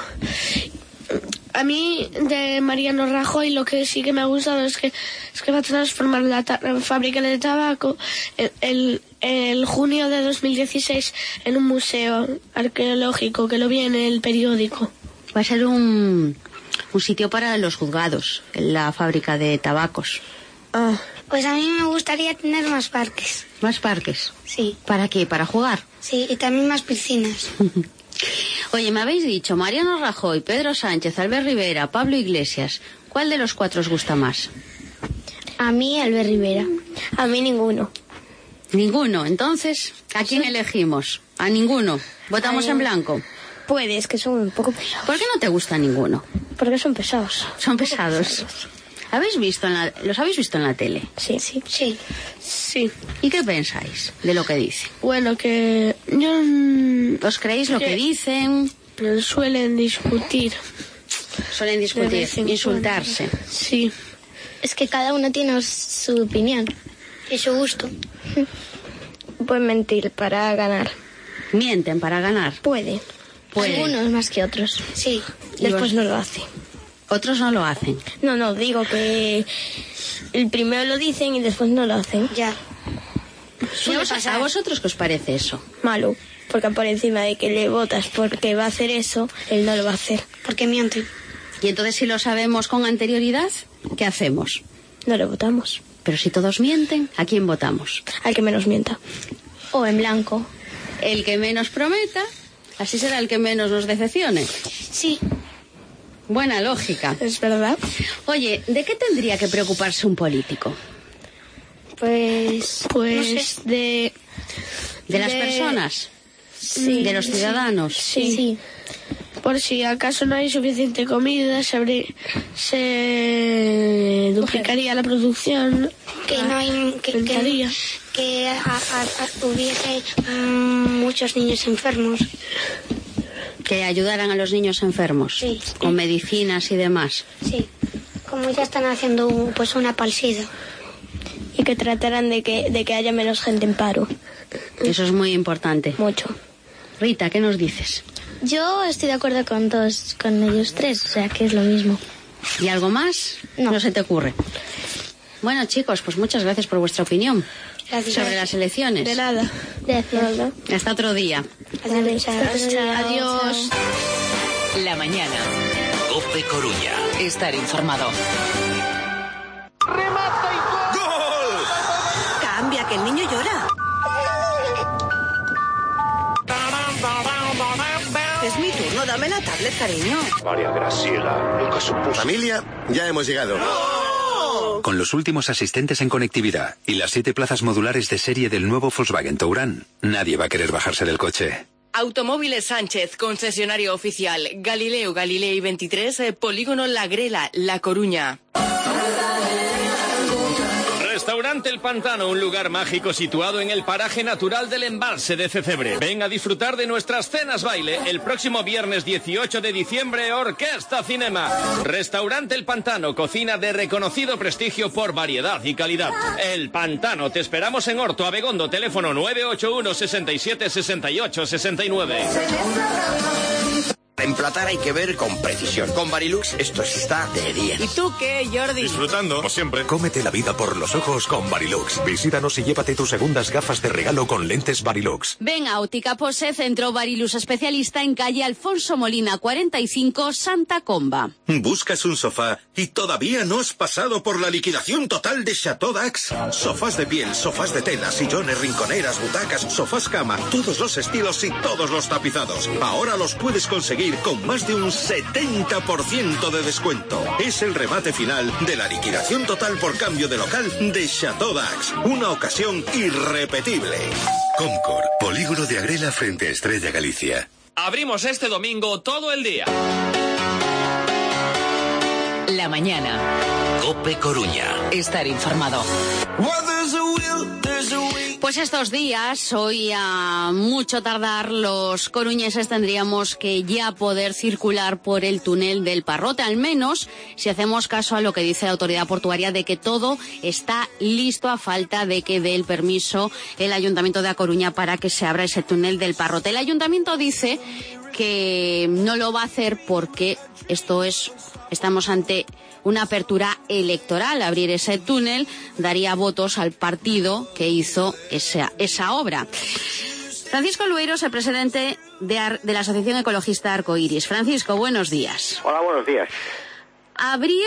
A mí, de Mariano Rajoy, lo que sí que me ha gustado es que, es que va a transformar la fábrica de tabaco el, el, el junio de dos mil dieciséis en un museo arqueológico, que lo vi en el periódico. Va a ser un, un sitio para los juzgados, la fábrica de tabacos. Ah. Pues a mí me gustaría tener más parques. ¿Más parques? Sí. ¿Para qué? ¿Para jugar? Sí, y también más piscinas. Oye, me habéis dicho Mariano Rajoy, Pedro Sánchez, Albert Rivera, Pablo Iglesias. ¿Cuál de los cuatro os gusta más? A mí, Albert Rivera. A mí ninguno. ¿Ninguno? Entonces, ¿a quién sí. elegimos? ¿A ninguno? ¿Votamos Ay, en blanco? Puedes, que son un poco pesados. ¿Por qué no te gusta ninguno? Porque son pesados. Son pesados. ¿Habéis visto en la, ¿Los habéis visto en la tele? Sí, sí, sí. Sí. ¿Y qué pensáis de lo que dicen? Bueno, que yo... ¿Os creéis lo que, que dicen? Suelen discutir. Suelen discutir, insultarse. Cuando. Sí. Es que cada uno tiene su opinión y su gusto. Pueden mentir para ganar. ¿Mienten para ganar? Pueden. Pueden. Algunos más que otros. Sí. Después no lo hacen. Otros no lo hacen. No, no, digo que el primero lo dicen y después no lo hacen. Ya. ¿Y a, ¿A vosotros qué os parece eso? Malo, porque por encima de que le votas porque va a hacer eso, él no lo va a hacer. Porque miente. Y entonces si lo sabemos con anterioridad, ¿qué hacemos? No lo votamos. Pero si todos mienten, ¿a quién votamos? Al que menos mienta. O en blanco. El que menos prometa, así será el que menos nos decepcione. Sí. Buena lógica. Es verdad. Oye, ¿de qué tendría que preocuparse un político? Pues... Pues no sé. de... ¿De las de... personas? Sí. ¿De los ciudadanos? Sí. sí. Por si acaso no hay suficiente comida, se, abrí... se duplicaría la producción. Que no hay... Que, que, que a, a, a, hubiese um, muchos niños enfermos. Que ayudaran a los niños enfermos, sí. Con medicinas y demás. Sí, como ya están haciendo un, pues una palsida. y que trataran de que, de que haya menos gente en paro. Eso es muy importante. Mucho. Rita, ¿qué nos dices? Yo estoy de acuerdo con todos, con ellos tres, o sea que es lo mismo. ¿Y algo más? No. No se te ocurre. Bueno, chicos, pues muchas gracias por vuestra opinión. Gracias. Sobre las elecciones. De nada. Gracias. Hasta otro día. Adiós. Adiós. Adiós. La mañana. COPE Coruña. Estar informado. ¡Gol! Cambia, que el niño llora. Es mi turno, dame la tablet, cariño. María Graciela, nunca supuso. Familia, ya hemos llegado. ¡No! Con los últimos asistentes en conectividad y las siete plazas modulares de serie del nuevo Volkswagen Touran, nadie va a querer bajarse del coche. Automóviles Sánchez, concesionario oficial. Galileo Galilei veintitrés, eh, Polígono La Grela, La Coruña. Restaurante El Pantano, un lugar mágico situado en el paraje natural del embalse de Cecebre. Ven a disfrutar de nuestras cenas baile el próximo viernes dieciocho de diciembre, Orquesta Cinema. Restaurante El Pantano, cocina de reconocido prestigio por variedad y calidad. El Pantano, te esperamos en Horto, Abegondo, teléfono nueve ocho uno, sesenta y siete, sesenta y ocho, sesenta y nueve. Emplatar hay que ver con precisión. Con Varilux esto está de diez. ¿Y tú qué, Jordi? Disfrutando, como siempre. Cómete la vida por los ojos con Varilux. Visítanos y llévate tus segundas gafas de regalo con lentes Varilux. Ven a Óptica Pose, centro Varilux especialista en calle Alfonso Molina cuarenta y cinco, Santa Comba. ¿Buscas un sofá y todavía no has pasado por la liquidación total de Chateau Dax? Sofás de piel, sofás de tela, sillones, rinconeras, butacas, sofás cama, todos los estilos y todos los tapizados. Ahora los puedes conseguir con más de un setenta por ciento de descuento. Es el remate final de la liquidación total por cambio de local de Chateau Dax. Una ocasión irrepetible. Comcor, polígono de Agrela frente a Estrella Galicia. Abrimos este domingo todo el día. La mañana. COPE Coruña. Estar informado. Pues estos días, hoy a mucho tardar, los coruñeses tendríamos que ya poder circular por el túnel del Parrote, al menos si hacemos caso a lo que dice la autoridad portuaria de que todo está listo a falta de que dé el permiso el Ayuntamiento de A Coruña para que se abra ese túnel del Parrote. El Ayuntamiento dice que no lo va a hacer porque esto es, estamos ante una apertura electoral. Abrir ese túnel daría votos al partido que hizo esa, esa obra. Francisco Lueiros, el presidente de, Ar, de la Asociación Ecologista Arcoiris. Francisco, buenos días. Hola, buenos días. ¿Abrir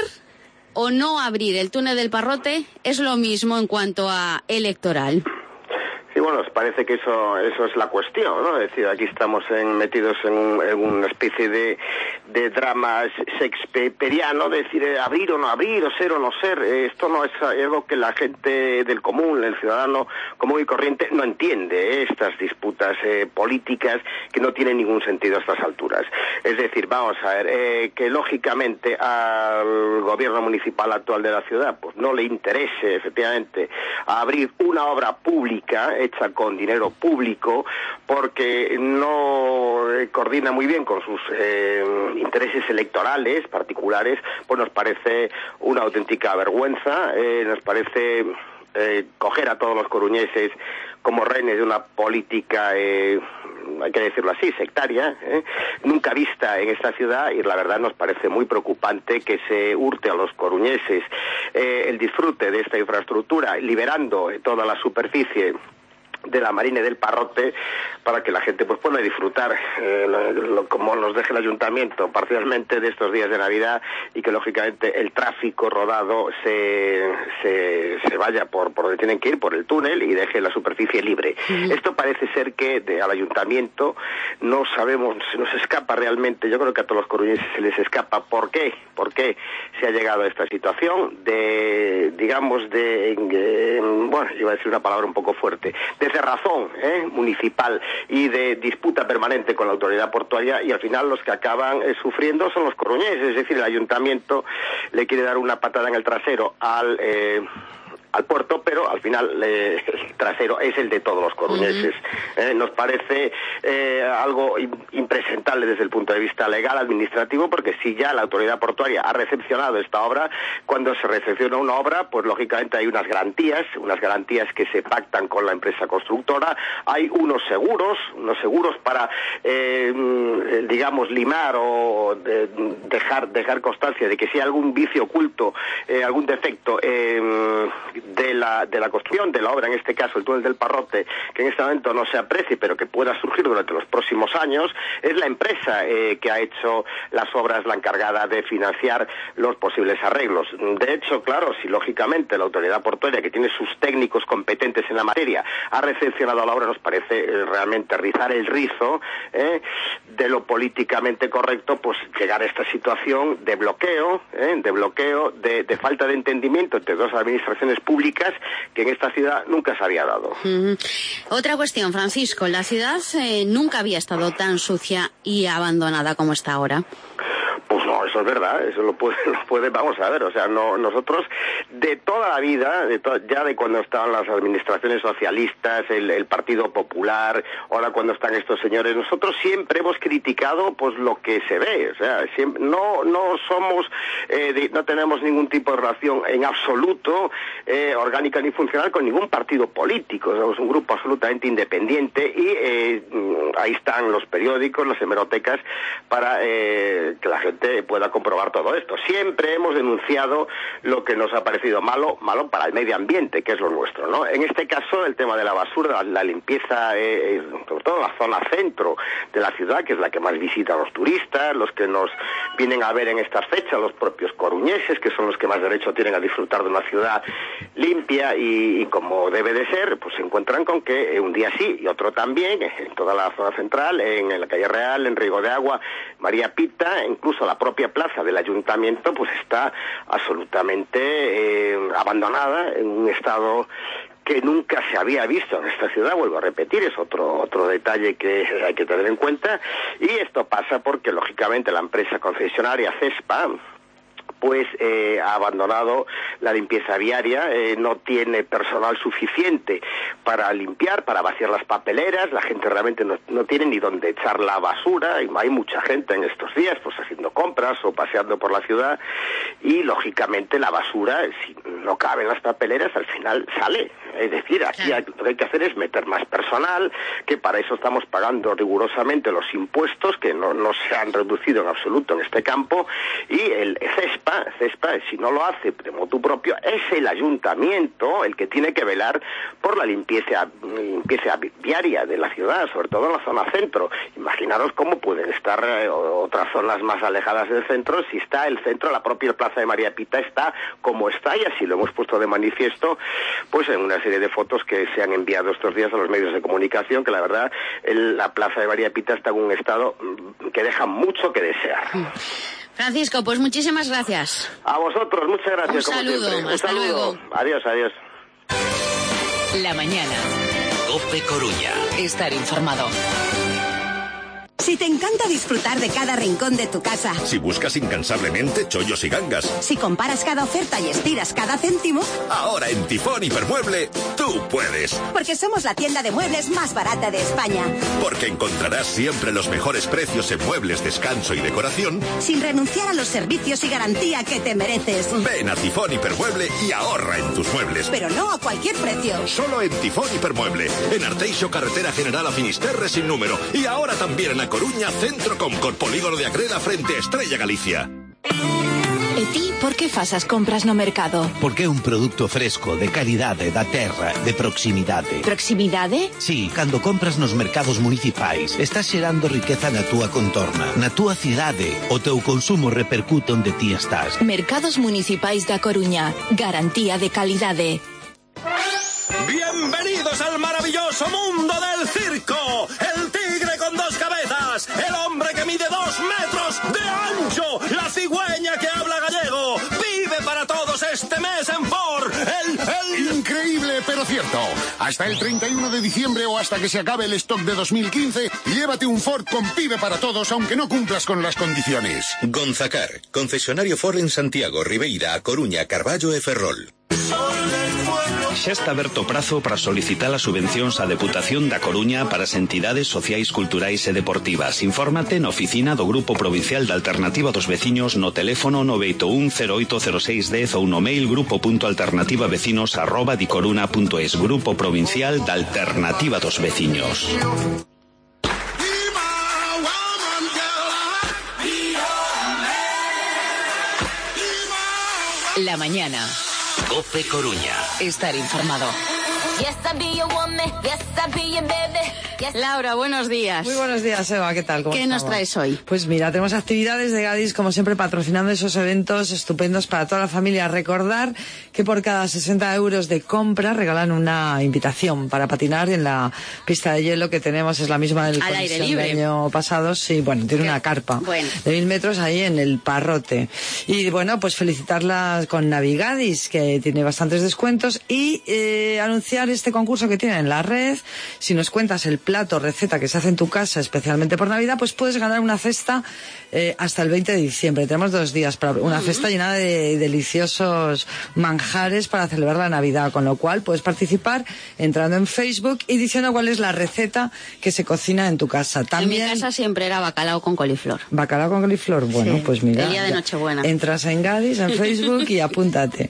o no abrir el túnel del Parrote es lo mismo en cuanto a electoral? Sí, bueno, parece que eso eso es la cuestión, ¿no? Es decir, aquí estamos en, metidos en, un, en una especie de, de drama shakespeariano, de decir, eh, abrir o no abrir, o ser o no ser. Eh, esto no es algo que la gente del común, el ciudadano común y corriente, no entiende, eh, estas disputas eh, políticas que no tienen ningún sentido a estas alturas. Es decir, vamos a ver, eh, que lógicamente al gobierno municipal actual de la ciudad pues no le interese, efectivamente, abrir una obra pública hecha con dinero público porque no coordina muy bien con sus eh, intereses electorales particulares, pues nos parece una auténtica vergüenza, eh, nos parece eh, coger a todos los coruñeses como rehenes de una política, eh, hay que decirlo así, sectaria, eh, nunca vista en esta ciudad, y la verdad nos parece muy preocupante que se hurte a los coruñeses eh, el disfrute de esta infraestructura, liberando toda la superficie de la Marina del Parrote para que la gente pues pueda disfrutar eh, lo, lo, como nos deje el ayuntamiento parcialmente de estos días de Navidad, y que lógicamente el tráfico rodado se se, se vaya por, por donde tienen que ir, por el túnel, y deje la superficie libre. Mm. Esto parece ser que de, al ayuntamiento no sabemos, se nos escapa realmente, yo creo que a todos los coruñeses se les escapa por qué, por qué se ha llegado a esta situación de, digamos, de, de bueno, iba a decir una palabra un poco fuerte, de cerrazón ¿eh? municipal y de disputa permanente con la autoridad portuaria, y al final los que acaban eh, sufriendo son los coruñeses. Es decir, el ayuntamiento le quiere dar una patada en el trasero al eh, al puerto, pero al final eh, el trasero es el de todos los coruñeses. Uh-huh. Eh, nos parece eh, algo impresentable desde el punto de vista legal, administrativo, porque si ya la autoridad portuaria ha recepcionado esta obra, cuando se recepciona una obra, pues lógicamente hay unas garantías, unas garantías que se pactan con la empresa constructora, hay unos seguros, unos seguros para, eh, digamos, limar o de, dejar, dejar constancia de que si hay algún vicio oculto, eh, algún defecto eh, de la, de la construcción, de la obra, en este caso el túnel del Parrote, que en este momento no se aprecie, pero que pueda surgir durante los próximos años, es la empresa eh, que ha hecho las obras, la encargada de financiar los posibles arreglos. De hecho, claro, si lógicamente la autoridad portuaria, que tiene sus técnicos competentes en la materia, ha recepcionado la obra, nos parece eh, realmente rizar el rizo eh, de lo políticamente correcto, pues llegar a esta situación de bloqueo, eh, de bloqueo, de, de falta de entendimiento entre dos administraciones públicas que en esta ciudad nunca se había dado. Uh-huh. Otra cuestión, Francisco, la ciudad eh, nunca había estado tan sucia y abandonada como está ahora. Pues no, eso es verdad, eso lo puede, lo puede, vamos a ver, o sea, no, nosotros de toda la vida, de to, ya de cuando estaban las administraciones socialistas, el, el Partido Popular, ahora cuando están estos señores, nosotros siempre hemos criticado pues lo que se ve, o sea, siempre, no, no somos, eh, de, no tenemos ningún tipo de relación en absoluto eh, orgánica ni funcional con ningún partido político, somos un grupo absolutamente independiente y eh, ahí están los periódicos, las hemerotecas, para eh, que la gente pueda comprobar todo esto. Siempre hemos denunciado lo que nos ha parecido malo, malo para el medio ambiente, que es lo nuestro, ¿no? En este caso, el tema de la basura, la, la limpieza, eh, sobre todo en la zona centro de la ciudad, que es la que más visitan los turistas, los que nos vienen a ver en estas fechas, los propios coruñeses, que son los que más derecho tienen a disfrutar de una ciudad limpia y, y como debe de ser, pues se encuentran con que eh, un día sí y otro también, en toda la zona central, en, en la calle Real, en Riego de Agua, María Pita, incluso la propia plaza del ayuntamiento pues está absolutamente eh, abandonada, en un estado que nunca se había visto en esta ciudad, vuelvo a repetir, es otro otro detalle que hay que tener en cuenta, y esto pasa porque lógicamente la empresa concesionaria CESPA pues eh, ha abandonado la limpieza viaria, eh, no tiene personal suficiente para limpiar, para vaciar las papeleras, la gente realmente no, no tiene ni dónde echar la basura, y hay mucha gente en estos días pues haciendo compras o paseando por la ciudad, y lógicamente la basura, si no cabe en las papeleras, al final sale. Es decir, aquí hay, lo que hay que hacer es meter más personal, que para eso estamos pagando rigurosamente los impuestos, que no, no se han reducido en absoluto en este campo, y el CESPA, CESPA, si no lo hace de motu propio, es el ayuntamiento el que tiene que velar por la limpieza, limpieza viaria de la ciudad, sobre todo en la zona centro. Imaginaros cómo pueden estar eh, otras zonas más alejadas del centro, si está el centro, la propia plaza de María Pita está como está, y así lo hemos puesto de manifiesto pues en una serie de fotos que se han enviado estos días a los medios de comunicación, que la verdad el, la plaza de María Pita está en un estado que deja mucho que desear. Francisco, pues muchísimas gracias. A vosotros, muchas gracias. Un saludo, como siempre. Un hasta saludo. luego. Adiós, adiós. La mañana. COPE Coruña. Estar informado. Si te encanta disfrutar de cada rincón de tu casa. Si buscas incansablemente chollos y gangas. Si comparas cada oferta y estiras cada céntimo. Ahora en Tifón Hipermueble, tú puedes. Porque somos la tienda de muebles más barata de España. Porque encontrarás siempre los mejores precios en muebles, descanso y decoración. Sin renunciar a los servicios y garantía que te mereces. Ven a Tifón Hipermueble y ahorra en tus muebles. Pero no a cualquier precio. Solo en Tifón Hipermueble. En Arteixo, carretera general a Finisterre sin número. Y ahora también en Coruña, Centro Comcor, Polígono de Acrela frente a Estrella Galicia. E ti, por que fas as compras no mercado? Porque é un produto fresco, de calidade, da terra, de proximidade. Proximidade? Sí, cando compras nos mercados municipais, estás xerando riqueza na túa contorna, na túa cidade. O teu consumo repercute onde ti estás. Mercados Municipais da Coruña. Garantía de calidade. Bienvenidos al maravilloso mundo del circo. El tigre con dos cabezas, el hombre que mide dos metros de ancho, la cigüeña que habla gallego. Vive para todos este mes en Ford. El, el... Increíble, pero cierto. Hasta el treinta y uno de diciembre o hasta que se acabe el stock de dos mil quince, llévate un Ford con Pibe para todos, aunque no cumplas con las condiciones. Gonzacar, concesionario Ford en Santiago, Ribeira, A Coruña, Carballo e Ferrol. Xa está aberto o prazo para solicitar as subvencións á Deputación da Coruña para as entidades sociais, culturais e deportivas. Infórmate na oficina do Grupo Provincial da Alternativa dos Veciños no teléfono nove oito un cero oito cero seis dez ou no mail grupo.alternativavecinos arroba dicoruna punto es. Grupo Provincial da Alternativa dos Veciños. La mañana. COPE Coruña. Estar informado. Laura, buenos días. Muy buenos días, Eva, ¿qué tal? ¿Cómo ¿Qué estamos? nos traes hoy? Pues mira, tenemos actividades de Gadis, como siempre, patrocinando esos eventos estupendos para toda la familia. Recordar que por cada sesenta euros de compra regalan una invitación para patinar en la pista de hielo que tenemos, es la misma del Al aire libre. del año pasado. Sí, bueno, tiene una carpa Bueno. de mil metros ahí en el Parrote. Y bueno, pues felicitarlas con Navigadis, que tiene bastantes descuentos, y eh, anunciar este concurso que tiene en la red. Si nos cuentas el plato, receta que se hace en tu casa especialmente por Navidad, pues puedes ganar una cesta eh, hasta el veinte de diciembre. Tenemos dos días para una Uh-huh. cesta llena de deliciosos manjares para celebrar la Navidad, con lo cual puedes participar entrando en Facebook y diciendo cuál es la receta que se cocina en tu casa. También En mi casa siempre era bacalao con coliflor. bacalao con coliflor. Bueno, Sí, pues mira, el día de ya Nochebuena. entras en Gadis, en Facebook, y apúntate.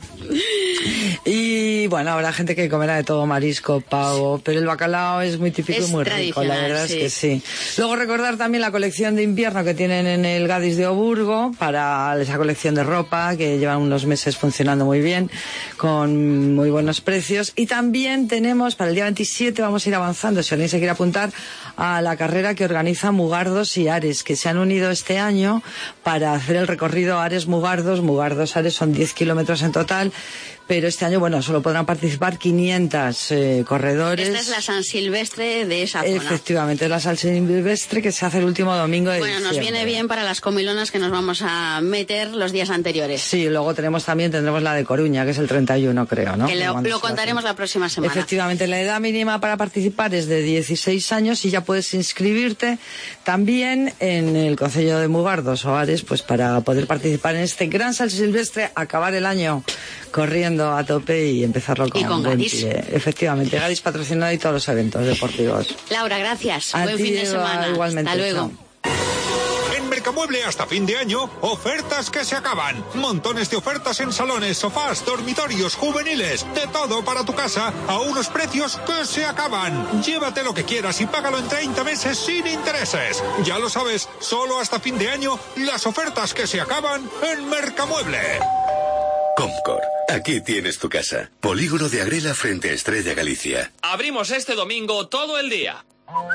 Y bueno, habrá gente que comerá de todo, marisco, pavo, pero el bacalao es muy típico Es y muy rico, la tradicional, verdad sí. es que sí. Luego recordar también la colección de invierno que tienen en el Gadis de Oburgo, para esa colección de ropa que llevan unos meses funcionando muy bien, con muy buenos precios. Y también tenemos para el día veintisiete, vamos a ir avanzando, si alguien se quiere apuntar a la carrera que organiza Mugardos y Ares, que se han unido este año para hacer el recorrido Ares-Mugardos. Mugardos-Ares son diez kilómetros en total, pero este año, bueno, solo podrán participar quinientos eh, corredores. Esta es la San Silvestre de esa zona. Efectivamente, es la San Silvestre que se hace el último domingo de Bueno, nos diciembre. viene bien para las comilonas que nos vamos a meter los días anteriores. Sí, luego tenemos también, tendremos la de Coruña, que es el treinta y uno, creo, ¿no? Que lo, Cuando lo se hace. contaremos la próxima semana. Efectivamente, la edad mínima para participar es de dieciséis años y ya puedes inscribirte también en el Concello de Mugardos o Ares, pues para poder participar en este gran San Silvestre, acabar el año corriendo a tope y empezarlo con, Y con buen Gadis. pie. Efectivamente, Gadis patrocinado y todos los eventos deportivos. Laura, gracias. A Buen ti, fin de Eva, semana. igualmente, Hasta luego. chao. En Mercamueble hasta fin de año, ofertas que se acaban. Montones de ofertas en salones, sofás, dormitorios, juveniles, de todo para tu casa a unos precios que se acaban. Llévate lo que quieras y págalo en treinta meses sin intereses. Ya lo sabes, solo hasta fin de año, las ofertas que se acaban en Mercamueble. Comcor, aquí tienes tu casa. Polígono de Agrela frente a Estrella Galicia. Abrimos este domingo todo el día.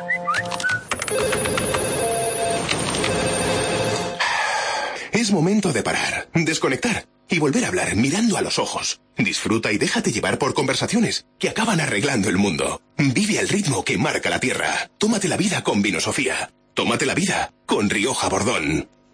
Es momento de parar, desconectar y volver a hablar mirando a los ojos. Disfruta y déjate llevar por conversaciones que acaban arreglando el mundo. Vive al ritmo que marca la tierra. Tómate la vida con Vino Sofía. Tómate la vida con Rioja Bordón.